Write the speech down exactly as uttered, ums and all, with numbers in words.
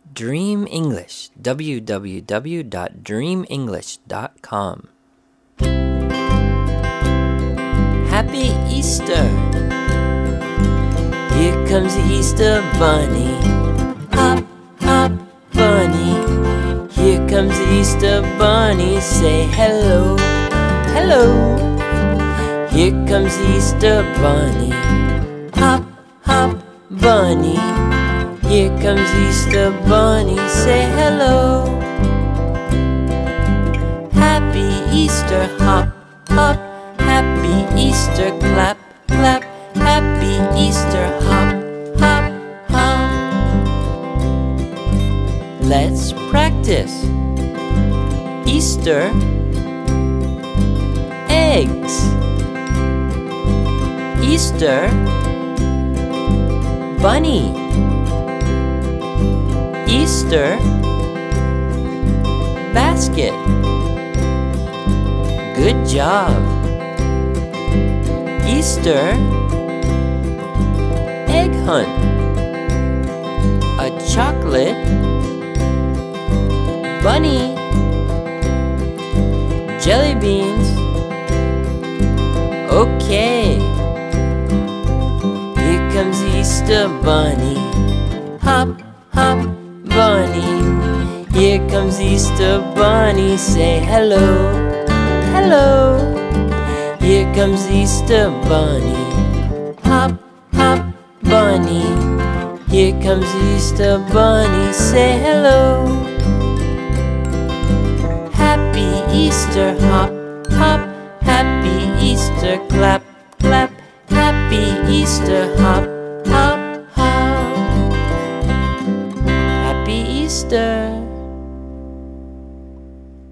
Dream English, w w w dot dream english dot com. Happy Easter! Here comes the Easter Bunny. Hop, hop, bunny. Here comes the Easter Bunny. Say hello, hello. Here comes the Easter Bunny. Hop, hop, bunny. Here comes Easter Bunny. Say hello. Happy Easter, hop, hop. Happy Easter, clap, clap. Happy Easter, hop, hop, hop. Let's practice. Easter eggs. Easter bunny. Easter basket. Good job. Easter egg hunt. A chocolate bunny. Jelly beans. Okay. Here comes Easter Bunny. Hop, hop, bunny. Here comes Easter Bunny. Say hello, hello. Here comes Easter Bunny. Hop, hop, bunny. Here comes Easter Bunny. Say hello. Happy Easter, hop, hop. Happy Easter, clap, clap. Happy Easter, hop, hop, hop. Happy Easter.